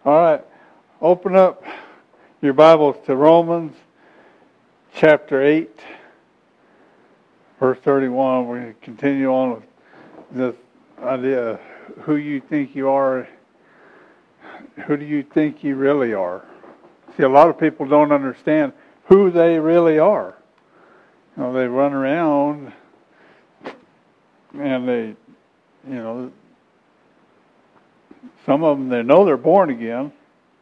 All right. Open up your Bibles to Romans chapter 8, verse 31. We're going to continue on with this idea of who you think you are. Who do you think you really are? See, a lot of people don't understand who they really are. You know, they run around and they, some of them, they know they're born again,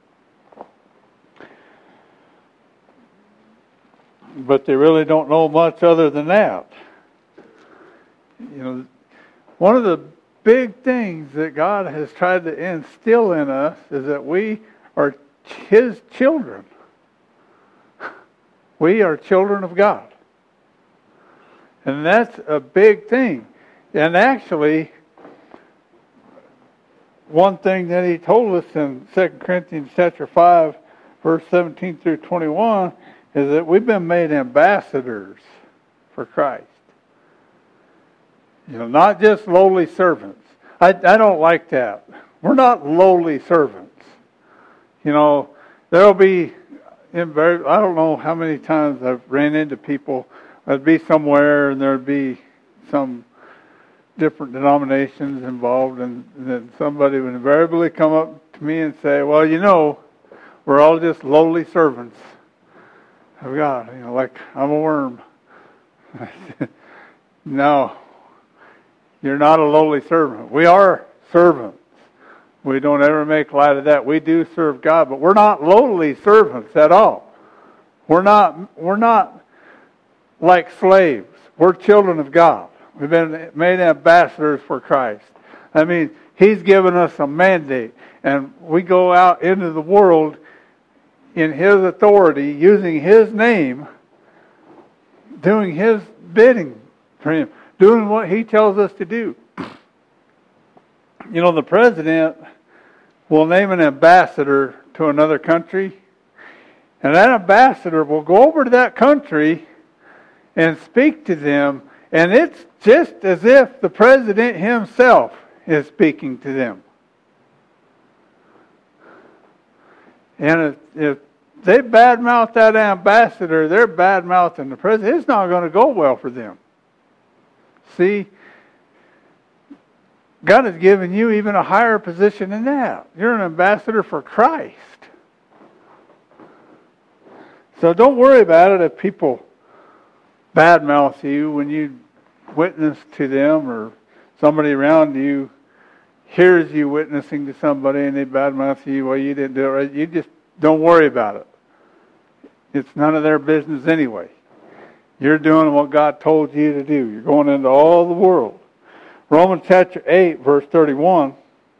but they really don't know much other than that. One of the big things that God has tried to instill in us is that we are His children. We are children of God. And that's a big thing. And actually, one thing that He told us in 2 Corinthians chapter 5, verse 17 through 21, is that we've been made ambassadors for Christ. Not just lowly servants. I don't like that. We're not lowly servants. There'll be, I don't know how many times I've ran into people. I'd be somewhere and there'd be some different denominations involved, and then somebody would invariably come up to me and say, well, we're all just lowly servants of God, like I'm a worm. No, you're not a lowly servant. We are servants. We don't ever make light of that. We do serve God, but we're not lowly servants at all. We're not like slaves. We're children of God. We've been made ambassadors for Christ. I mean, He's given us a mandate, and we go out into the world in His authority, using His name, doing His bidding for Him, doing what He tells us to do. The president will name an ambassador to another country, and that ambassador will go over to that country and speak to them, and it's just as if the president himself is speaking to them. And if they badmouth that ambassador, they're badmouthing the president. It's not going to go well for them. See, God has given you even a higher position than that. You're an ambassador for Christ. So don't worry about it if people badmouth you when you witness to them, or somebody around you hears you witnessing to somebody and they badmouth you. Well, you didn't do it right. You just don't worry about it. It's none of their business anyway. You're doing what God told you to do. You're going into all the world. Romans chapter 8, verse 31.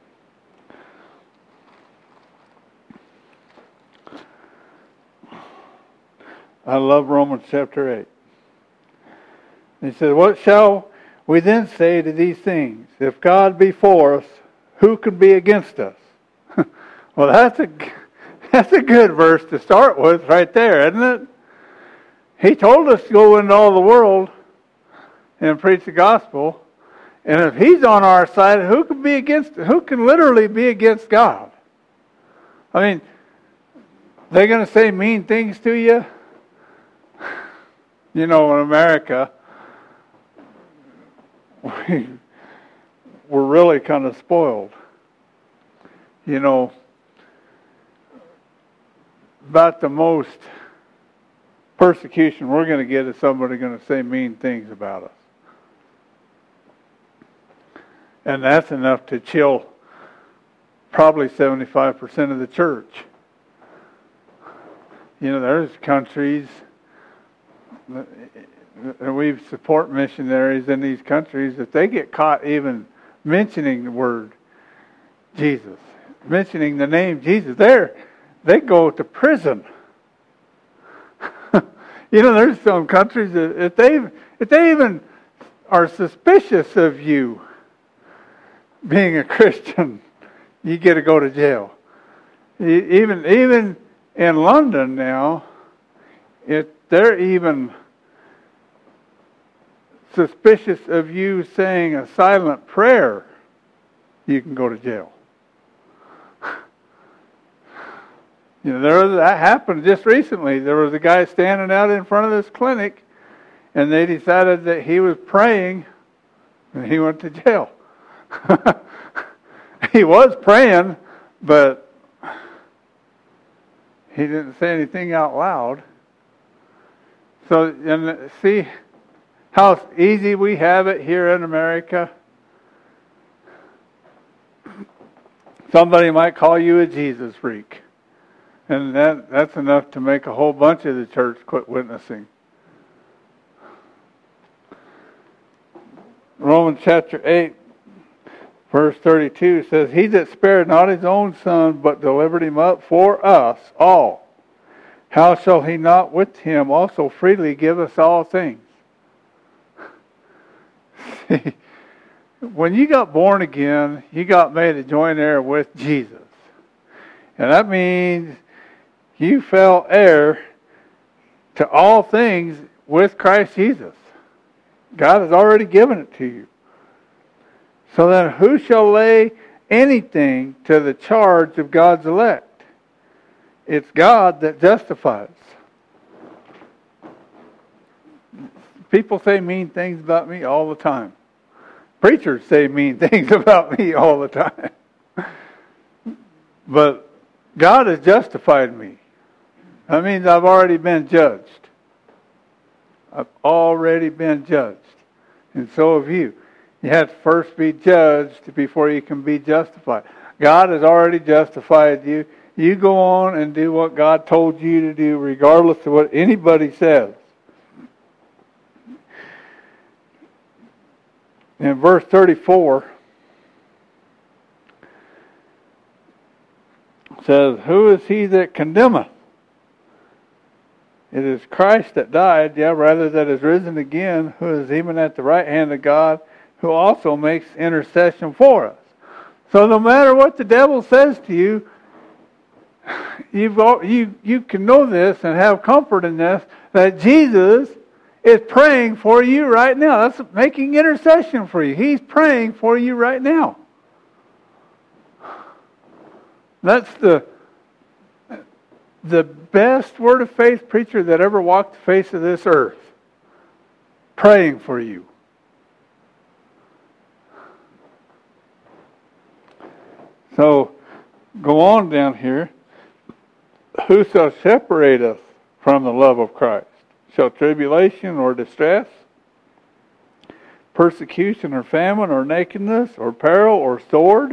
I love Romans chapter 8. He said, what shall we then say to these things? If God be for us, who can be against us? Well, that's a good verse to start with right there, isn't it? He told us to go into all the world and preach the gospel. And if He's on our side, who can literally be against God? I mean, they're going to say mean things to you. In America, we're really kind of spoiled. About the most persecution we're going to get is somebody going to say mean things about us. And that's enough to chill probably 75% of the church. There's countries, and we support missionaries in these countries, if they get caught even mentioning the word Jesus, mentioning the name Jesus, they go to prison. There's some countries that if they even are suspicious of you being a Christian, you get to go to jail. Even in London now, they're even suspicious of you saying a silent prayer, you can go to jail. You know, that happened just recently. There was a guy standing out in front of this clinic, and they decided that he was praying, and he went to jail. He was praying, but he didn't say anything out loud. So, and see how easy we have it here in America? Somebody might call you a Jesus freak. And that's enough to make a whole bunch of the church quit witnessing. Romans chapter 8, verse 32 says, He that spared not his own son, but delivered him up for us all, how shall he not with him also freely give us all things? See, when you got born again, you got made a joint heir with Jesus. And that means you fell heir to all things with Christ Jesus. God has already given it to you. So then who shall lay anything to the charge of God's elect? It's God that justifies. People say mean things about me all the time. Preachers say mean things about me all the time. But God has justified me. That means I've already been judged. I've already been judged. And so have you. You have to first be judged before you can be justified. God has already justified you. You go on and do what God told you to do, regardless of what anybody says. In verse 34, it says, Who is he that condemneth? It is Christ that died, rather that is risen again, who is even at the right hand of God, who also makes intercession for us. So no matter what the devil says to you, you can know this and have comfort in this, that Jesus is praying for you right now. That's making intercession for you. He's praying for you right now. That's the best word of faith preacher that ever walked the face of this earth. Praying for you. So, go on down here. Who shall separate us from the love of Christ? Shall tribulation or distress, persecution or famine or nakedness or peril or sword?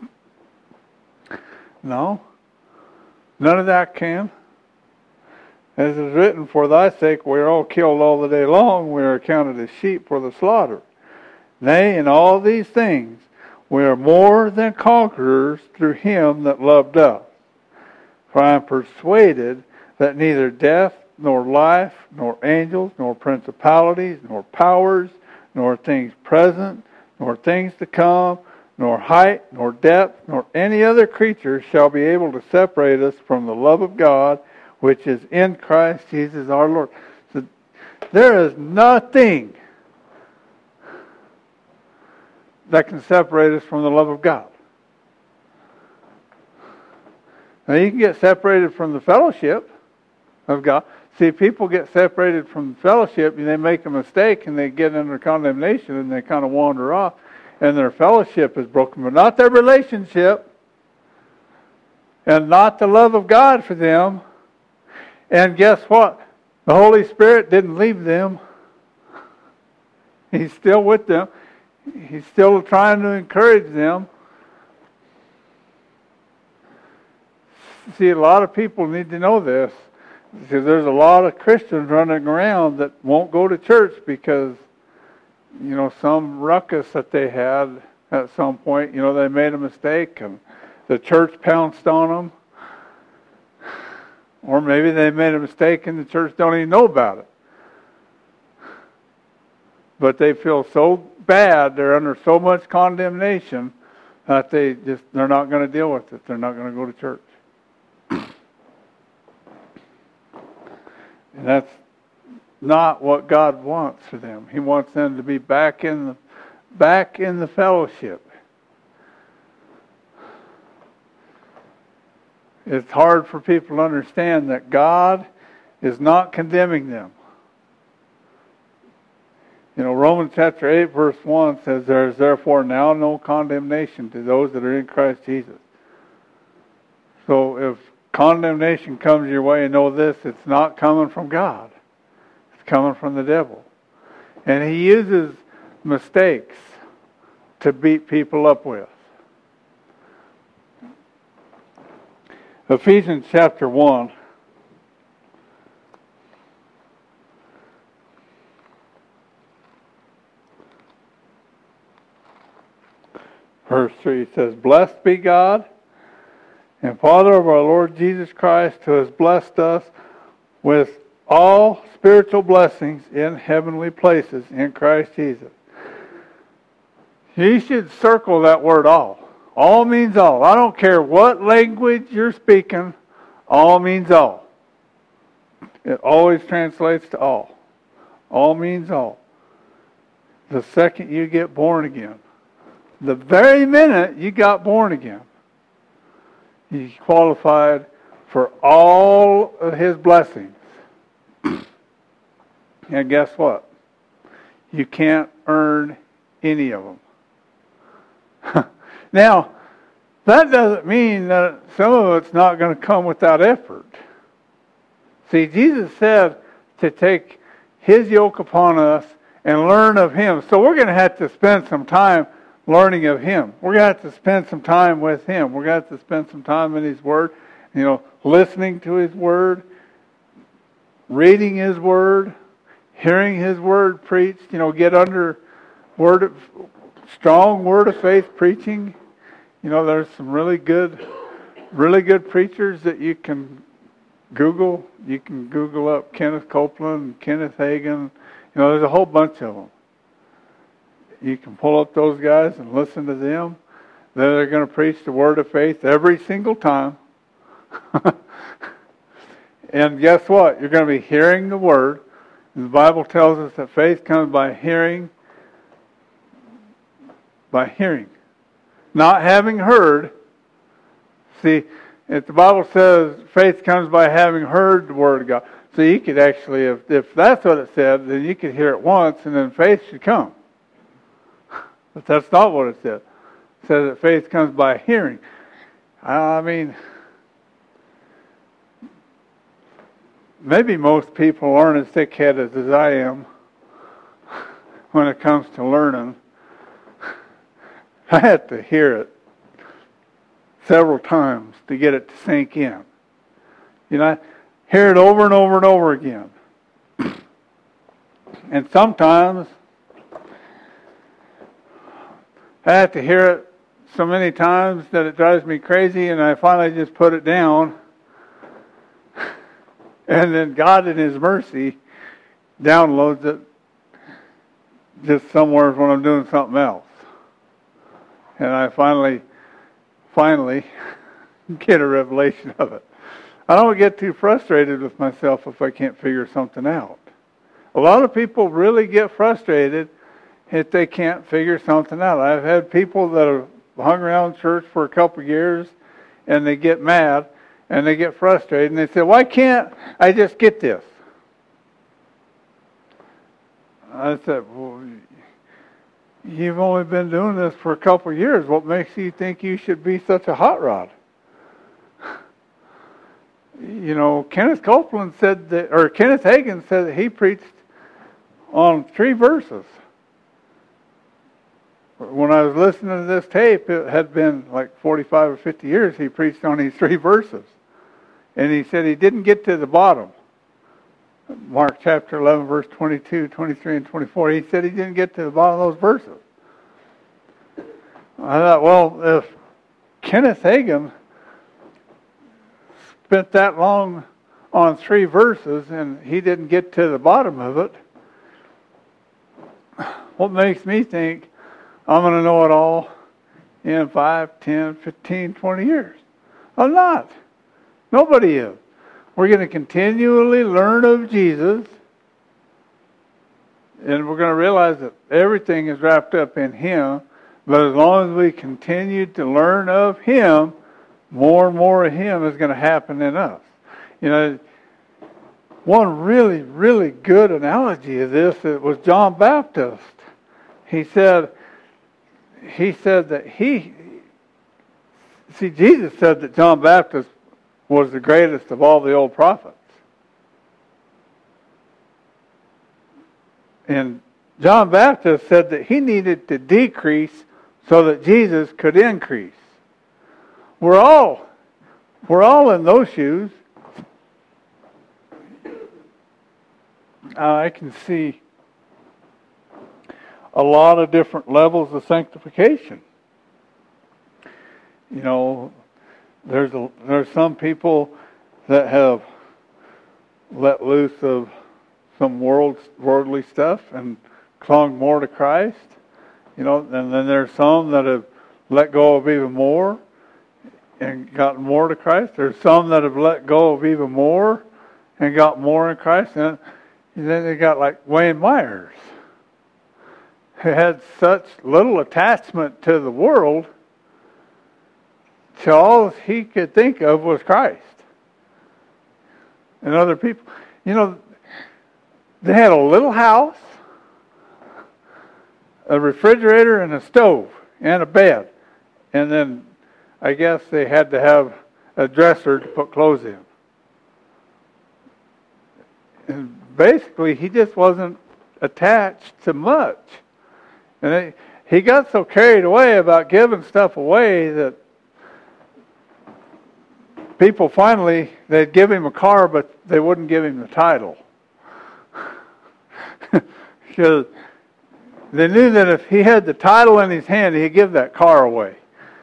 No. None of that can. As is written, For thy sake we are all killed all the day long, we are accounted as sheep for the slaughter. Nay, in all these things we are more than conquerors through him that loved us. For I am persuaded that neither death, nor life, nor angels, nor principalities, nor powers, nor things present, nor things to come, nor height, nor depth, nor any other creature shall be able to separate us from the love of God, which is in Christ Jesus our Lord. So there is nothing that can separate us from the love of God. Now you can get separated from the fellowship of God. See, people get separated from fellowship and they make a mistake and they get under condemnation and they kind of wander off and their fellowship is broken, but not their relationship and not the love of God for them. And guess what? The Holy Spirit didn't leave them. He's still with them. He's still trying to encourage them. See, a lot of people need to know this. Because there's a lot of Christians running around that won't go to church because, some ruckus that they had at some point, they made a mistake and the church pounced on them. Or maybe they made a mistake and the church don't even know about it. But they feel so bad, they're under so much condemnation that they're not going to deal with it. They're not going to go to church. And that's not what God wants for them. He wants them to be back in the fellowship. It's hard for people to understand that God is not condemning them. You know, Romans chapter 8, verse 1 says, there is therefore now no condemnation to those that are in Christ Jesus. So if condemnation comes your way, know this, it's not coming from God. It's coming from the devil. And he uses mistakes to beat people up with. Ephesians chapter 1. Verse 3 says, Blessed be God and Father of our Lord Jesus Christ, who has blessed us with all spiritual blessings in heavenly places in Christ Jesus. You should circle that word all. All means all. I don't care what language you're speaking, all means all. It always translates to all. All means all. The second you get born again, the very minute you got born again, you qualified for all of His blessings. And guess what? You can't earn any of them. Now, that doesn't mean that some of it's not going to come without effort. See, Jesus said to take His yoke upon us and learn of Him. So we're going to have to spend some time learning of Him. We're going to have to spend some time with Him. We're going to have to spend some time in His Word, listening to His Word, reading His Word, hearing His Word preached, get under strong Word of faith preaching. There's some really good preachers that you can Google. You can Google up Kenneth Copeland, Kenneth Hagin. There's a whole bunch of them. You can pull up those guys and listen to them. They're going to preach the Word of faith every single time. And guess what? You're going to be hearing the Word. The Bible tells us that faith comes by hearing. By hearing. Not having heard. See, if the Bible says faith comes by having heard the Word of God. So you could actually, if that's what it said, then you could hear it once and then faith should come. But that's not what it said. It says that faith comes by hearing. I mean, maybe most people aren't as thick-headed as I am when it comes to learning. I had to hear it several times to get it to sink in. I hear it over and over and over again. And sometimes I have to hear it so many times that it drives me crazy, and I finally just put it down. And then God in His mercy downloads it just somewhere when I'm doing something else. And I finally get a revelation of it. I don't get too frustrated with myself if I can't figure something out. A lot of people really get frustrated if they can't figure something out. I've had people that have hung around church for a couple of years and they get mad and they get frustrated and they say, why can't I just get this? I said, well, you've only been doing this for a couple of years. What makes you think you should be such a hot rod? Kenneth Copeland said that, or Kenneth Hagin said that he preached on 3 verses. When I was listening to this tape, it had been like 45 or 50 years he preached on these 3 verses. And he said he didn't get to the bottom. Mark chapter 11, verse 22, 23, and 24. He said he didn't get to the bottom of those verses. I thought, well, if Kenneth Hagin spent that long on 3 verses and he didn't get to the bottom of it, what makes me think I'm going to know it all in 5, 10, 15, 20 years? I'm not. Nobody is. We're going to continually learn of Jesus, and we're going to realize that everything is wrapped up in Him. But as long as we continue to learn of Him, more and more of Him is going to happen in us. You know, one really, really good analogy of this, it was John Baptist. He said that Jesus said that John Baptist was the greatest of all the old prophets. And John Baptist said that he needed to decrease so that Jesus could increase. We're all in those shoes. I can see a lot of different levels of sanctification. You know, there's some people that have let loose of some worldly stuff and clung more to Christ. You know, and then there's some that have let go of even more and gotten more to Christ. There's some that have let go of even more and got more in Christ. And then they got like Wayne Myers, who had such little attachment to the world, till all he could think of was Christ and other people. You know, they had a little house, a refrigerator and a stove and a bed. And then I guess they had to have a dresser to put clothes in. And basically, he just wasn't attached to much. And he got so carried away about giving stuff away that people finally, they'd give him a car, but they wouldn't give him the title. Because they knew that if he had the title in his hand, he'd give that car away.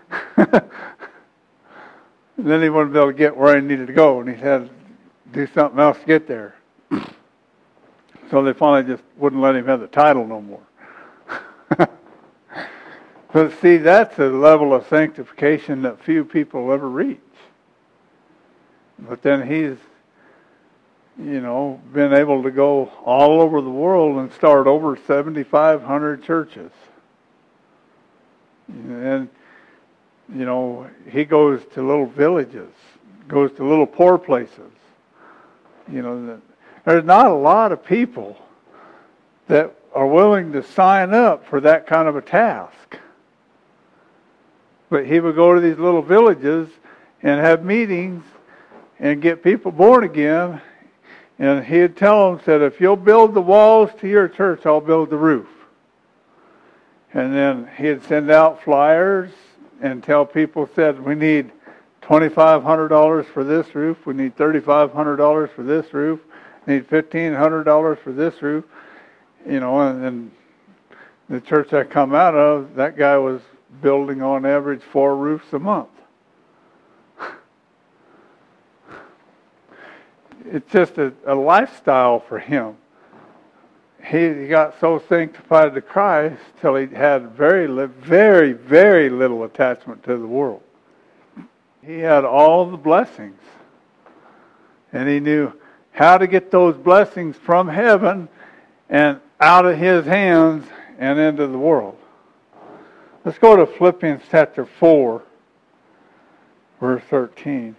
And then he wouldn't be able to get where he needed to go, and he had to do something else to get there. So they finally just wouldn't let him have the title no more. But see, that's a level of sanctification that few people ever reach. But then he's, you know, been able to go all over the world and start over 7,500 churches. And, you know, he goes to little villages, goes to little poor places. You know, there's not a lot of people that are willing to sign up for that kind of a task. But he would go to these little villages and have meetings and get people born again. And he'd tell them, said, if you'll build the walls to your church, I'll build the roof. And then he'd send out flyers and tell people, said, we need $2,500 for this roof. We need $3,500 for this roof. We need $1,500 for this roof. You know, and the church I come out of, that guy was building on average 4 roofs a month. It's just a lifestyle for him. He got so sanctified to Christ till he had very, very little attachment to the world. He had all the blessings. And he knew how to get those blessings from heaven and out of his hands and into the world. Let's go to Philippians chapter 4, verse 13.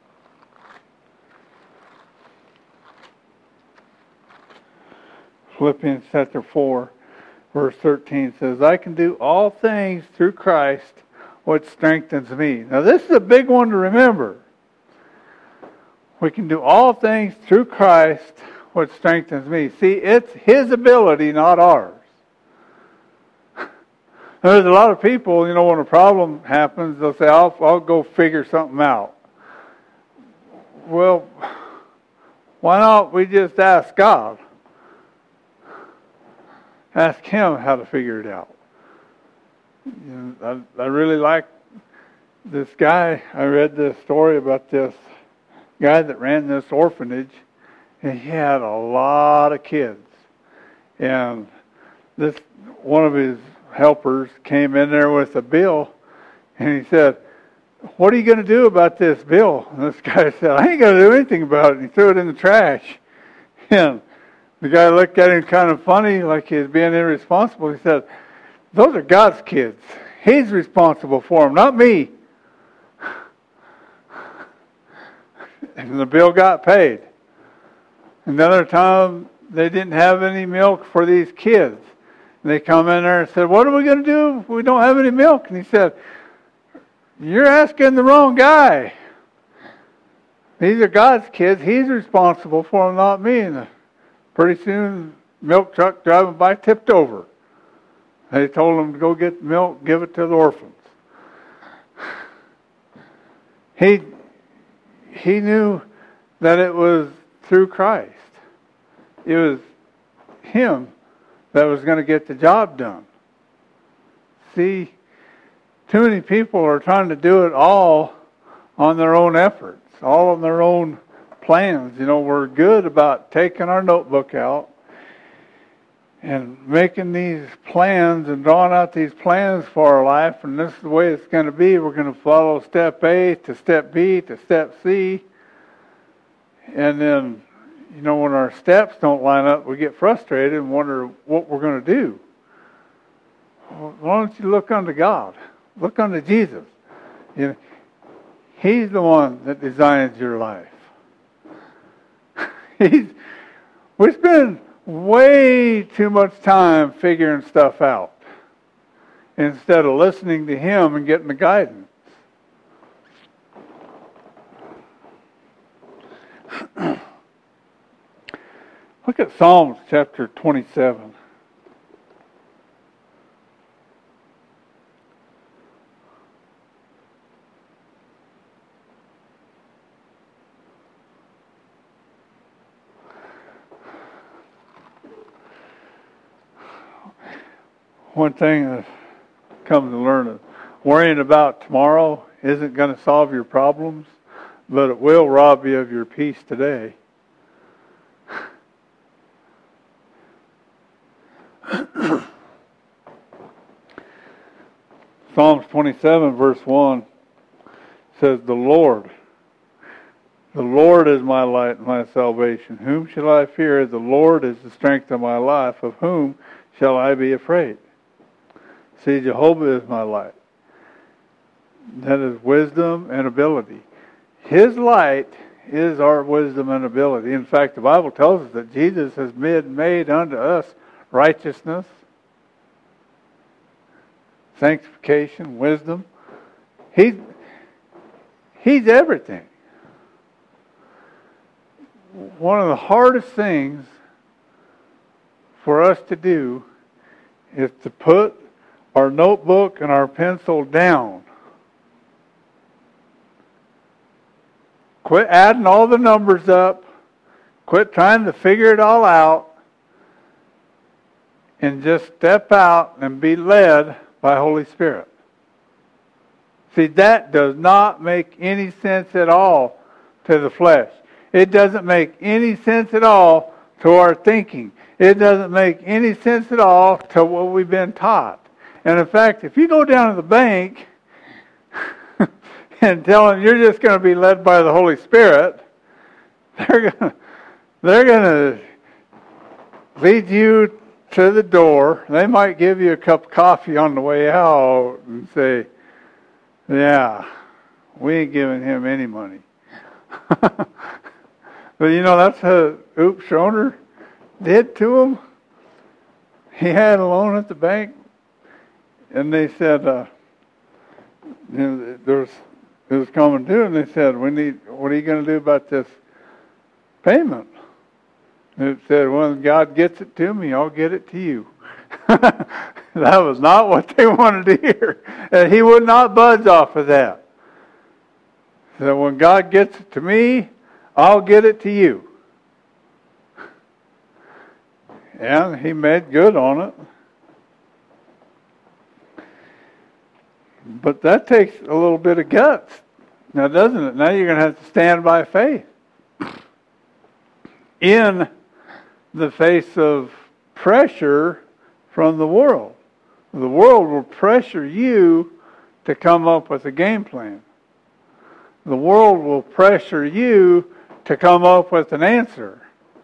Philippians chapter 4, verse 13 says, I can do all things through Christ, which strengthens me. Now this is a big one to remember. We can do all things through Christ, which strengthens me. See, it's His ability, not ours. There's a lot of people, you know, when a problem happens, they'll say, I'll go figure something out. Well, why not we just ask God? Ask Him how to figure it out. You know, I really like this guy. I read this story about this guy that ran this orphanage, and he had a lot of kids. And this one of his helpers came in there with a bill, and he said, what are you going to do about this bill? And this guy said, I ain't going to do anything about it. And he threw it in the trash. And the guy looked at him kind of funny, like he was being irresponsible. He said, those are God's kids. He's responsible for them, not me. and the bill got paid. Another time, they didn't have any milk for these kids. And they come in there and said, what are we going to do if we don't have any milk? And he said, you're asking the wrong guy. These are God's kids. He's responsible for them, not me. And pretty soon, the milk truck driving by tipped over. They told him to go get the milk, give it to the orphans. He knew that it was through Christ. It was Him that was going to get the job done. See, too many people are trying to do it all on their own efforts, all on their own plans. You know, we're good about taking our notebook out and making these plans and drawing out these plans for our life, and this is the way it's going to be. We're going to follow step A to step B to step C. And then, you know, when our steps don't line up, we get frustrated and wonder what we're going to do. Well, why don't you look unto God? Look unto Jesus. You know, He's the one that designs your life. We spend way too much time figuring stuff out instead of listening to Him and getting the guidance. Look at Psalms chapter 27. One thing that comes to learn is worrying about tomorrow isn't going to solve your problems, but it will rob you of your peace today. Psalms 27 verse 1 says, The Lord is my light and my salvation. Whom shall I fear? The Lord is the strength of my life. Of whom shall I be afraid? See, Jehovah is my light. That is wisdom and ability. His light is our wisdom and ability. In fact, the Bible tells us that Jesus has made unto us righteousness, sanctification, wisdom. He's everything. One of the hardest things for us to do is to put our notebook and our pencil down. Quit adding all the numbers up. Quit trying to figure it all out. And just step out and be led by Holy Spirit. See, that does not make any sense at all to the flesh. It doesn't make any sense at all to our thinking. It doesn't make any sense at all to what we've been taught. And in fact, if you go down to the bank and tell them you're just going to be led by the Holy Spirit, they're going to lead you to the door. They might give you a cup of coffee on the way out and say, yeah, we ain't giving him any money. But you know, that's what Oop Schroner did to him. He had a loan at the bank, and they said, it was coming due, and they said, what are you going to do about this payment? And it said, when God gets it to me, I'll get it to you. That was not what they wanted to hear. And he would not budge off of that. So when God gets it to me, I'll get it to you. And he made good on it. But that takes a little bit of guts. Now, doesn't it? Now you're going to have to stand by faith. In the face of pressure from the world. The world will pressure you to come up with a game plan. The world will pressure you to come up with an answer.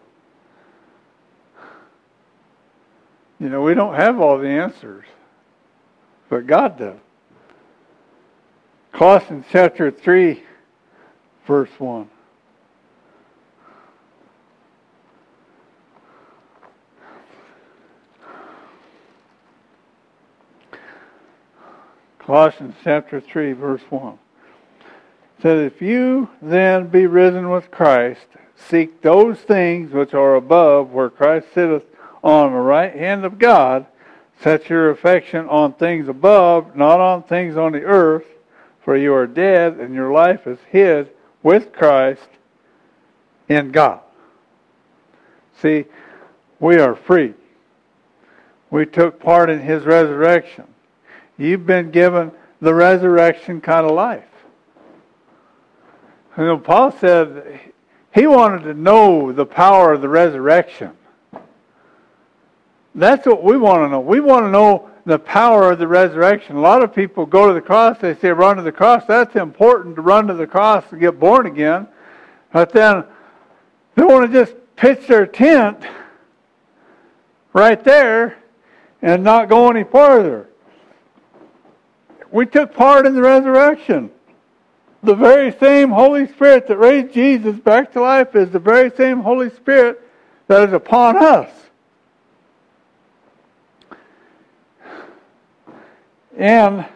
You know, we don't have all the answers, but God does. Colossians chapter 3, verse 1. Colossians chapter 3, verse 1. It says, if you then be risen with Christ, seek those things which are above, where Christ sitteth on the right hand of God. Set your affection on things above, not on things on the earth, for you are dead, and your life is hid with Christ in God. See, we are free. We took part in His resurrection. You've been given the resurrection kind of life. You know, Paul said he wanted to know the power of the resurrection. That's what we want to know. We want to know the power of the resurrection. A lot of people go to the cross, they say run to the cross. That's important to run to the cross to get born again. But then they want to just pitch their tent right there and not go any farther. We took part in the resurrection. The very same Holy Spirit that raised Jesus back to life is the very same Holy Spirit that is upon us. And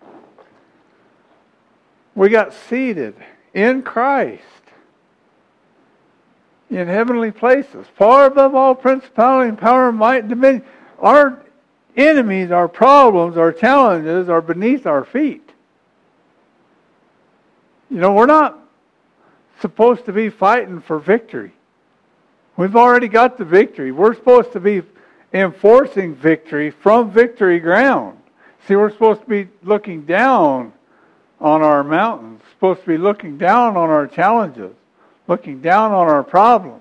we got seated in Christ in heavenly places, far above all principality and power and might and dominion. Our enemies, our problems, our challenges are beneath our feet. You know, we're not supposed to be fighting for victory. We've already got the victory. We're supposed to be enforcing victory from victory ground. See, we're supposed to be looking down on our mountains, supposed to be looking down on our challenges, looking down on our problems.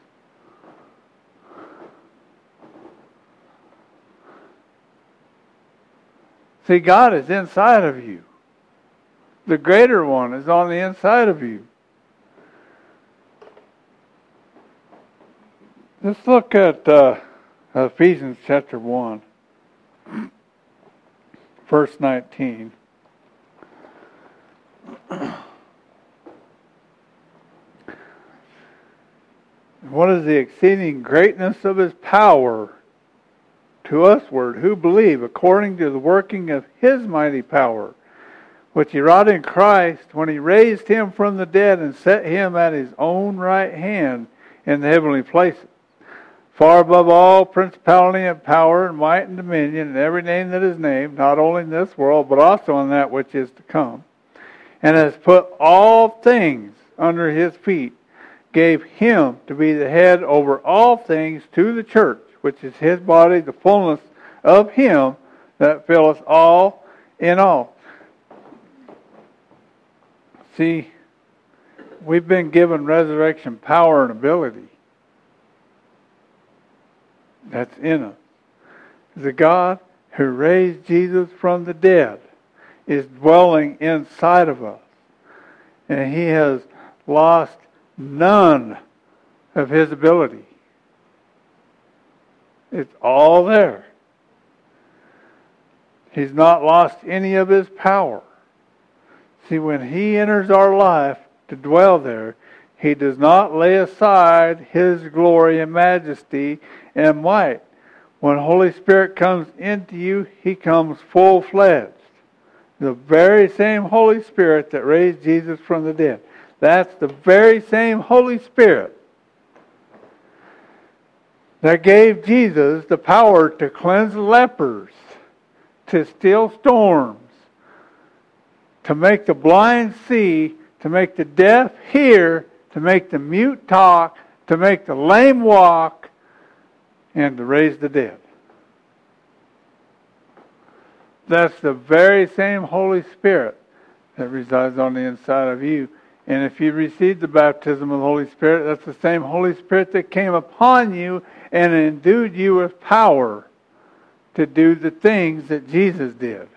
See, God is inside of you. The greater one is on the inside of you. Let's look at Ephesians chapter 1, verse 19. What is the exceeding greatness of His power to usward who believe, according to the working of His mighty power, which He wrought in Christ when He raised Him from the dead and set Him at His own right hand in the heavenly places, far above all principality and power and might and dominion and every name that is named, not only in this world, but also in that which is to come, and has put all things under His feet, gave Him to be the head over all things to the church, which is His body, the fullness of Him that filleth all in all. See, we've been given resurrection power and ability. That's in us. The God who raised Jesus from the dead is dwelling inside of us. And He has lost none of His ability. It's all there. He's not lost any of His power. See, when He enters our life to dwell there, He does not lay aside His glory and majesty and might. When Holy Spirit comes into you, He comes full-fledged. The very same Holy Spirit that raised Jesus from the dead. That's the very same Holy Spirit that gave Jesus the power to cleanse lepers, to still storms, to make the blind see, to make the deaf hear, to make the mute talk, to make the lame walk, and to raise the dead. That's the very same Holy Spirit that resides on the inside of you. And if you received the baptism of the Holy Spirit, that's the same Holy Spirit that came upon you and endued you with power to do the things that Jesus did.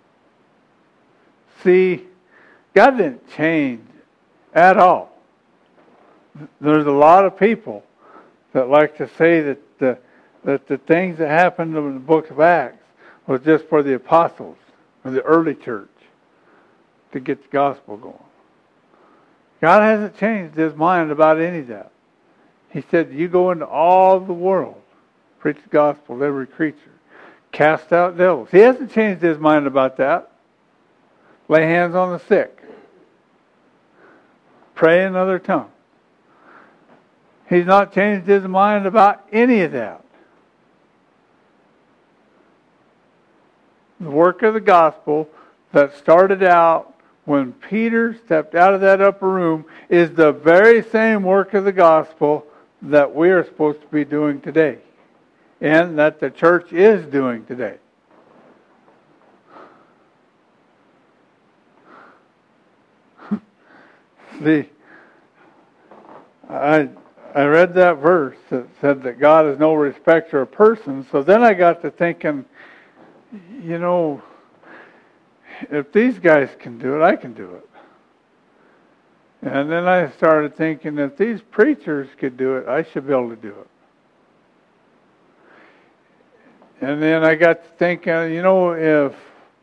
See, God didn't change at all. There's a lot of people that like to say that the things that happened in the book of Acts was just for the apostles or the early church to get the gospel going. God hasn't changed His mind about any of that. He said, you go into all the world, preach the gospel to every creature, cast out devils. He hasn't changed His mind about that. lay hands on the sick, pray in other tongues. He's not changed his mind about any of that. The work of the gospel that started out when Peter stepped out of that upper room is the very same work of the gospel that we are supposed to be doing today, and that the church is doing today. See, I read that verse that said that God is no respecter of persons, so then I got to thinking, you know, if these guys can do it, I can do it. And then I started thinking, if these preachers could do it, I should be able to do it. And then I got to thinking, you know, if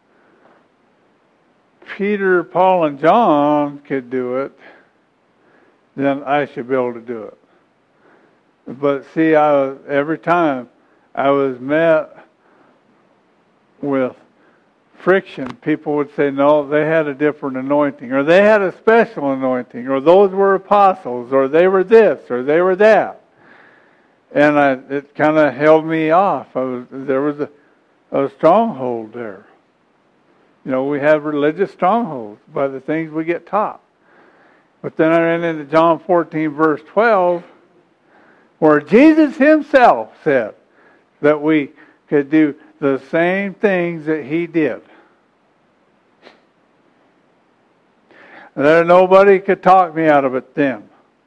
Peter, Paul, and John could do it, then I should be able to do it. But see, every time I was met with friction, people would say, no, they had a different anointing, or they had a special anointing, or those were apostles, or they were this, or they were that. And it kind of held me off. There was a stronghold there. You know, we have religious strongholds by the things we get taught. But then I ran into John 14, verse 12, where Jesus himself said that we could do the same things that he did. There nobody could talk me out of it then.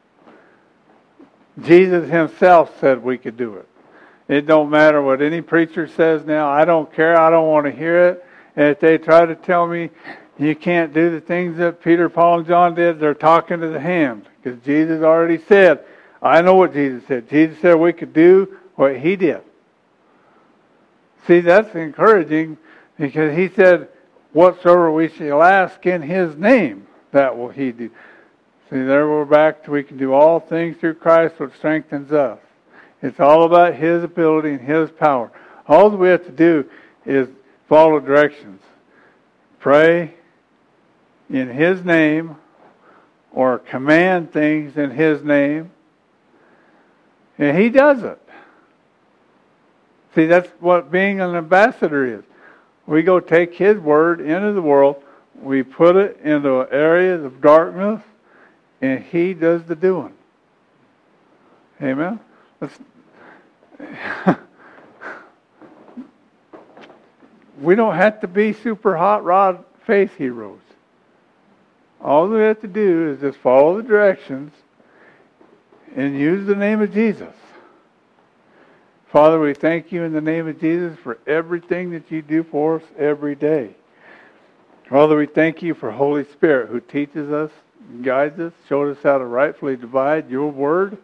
Jesus himself said we could do it. It don't matter what any preacher says now. I don't care. I don't want to hear it. And if they try to tell me you can't do the things that Peter, Paul, and John did, they're talking to the hand. Because Jesus already said, I know what Jesus said. Jesus said we could do what he did. See, that's encouraging, because he said, whatsoever we shall ask in his name, that will he do. See, there we're back to we can do all things through Christ, which strengthens us. It's all about his ability and his power. All we have to do is follow directions. Pray in his name, or command things in his name, and he does it. See, that's what being an ambassador is. We go take his word into the world, we put it into areas of darkness, and he does the doing. Amen? We don't have to be super hot rod faith heroes. All we have to do is just follow the directions and use the name of Jesus. Father, we thank you in the name of Jesus for everything that you do for us every day. Father, we thank you for Holy Spirit who teaches us, guides us, shows us how to rightfully divide your word.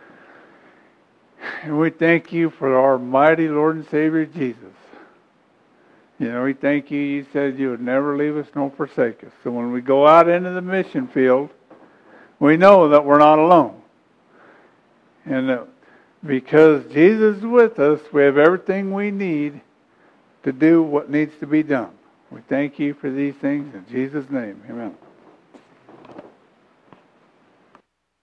And we thank you for our mighty Lord and Savior Jesus. You know, we thank you. You said you would never leave us nor forsake us. So when we go out into the mission field, we know that we're not alone. And that because Jesus is with us, we have everything we need to do what needs to be done. We thank you for these things in Jesus' name. Amen.